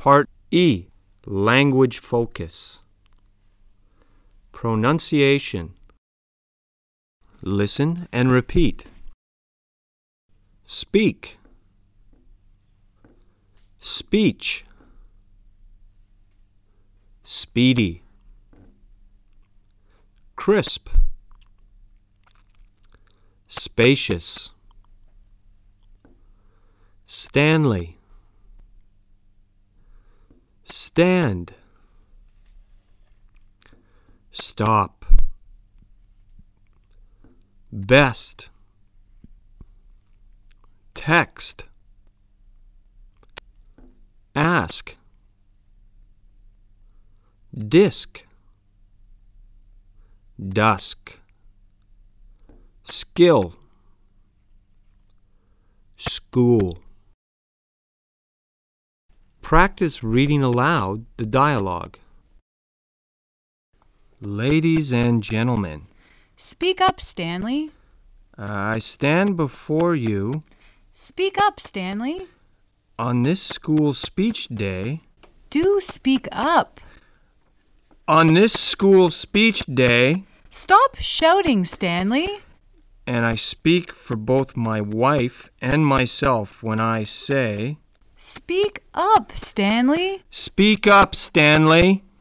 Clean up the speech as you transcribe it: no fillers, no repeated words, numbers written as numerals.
Part E, Language Focus. Pronunciation. Listen and repeat. Speak. Speech. Speedy. Crisp. Spacious. Stanley. Stand. Stop. Best. Text. Ask. Disc. Dusk. Skill. School. Practice reading aloud the dialogue. Ladies and gentlemen. Speak up, Stanley. I stand before you. Speak up, Stanley. On this school speech day. Do speak up. On this school speech day. Stop shouting, Stanley. And I speak for both my wife and myself when I say, Speak up, Stanley. Speak up, Stanley.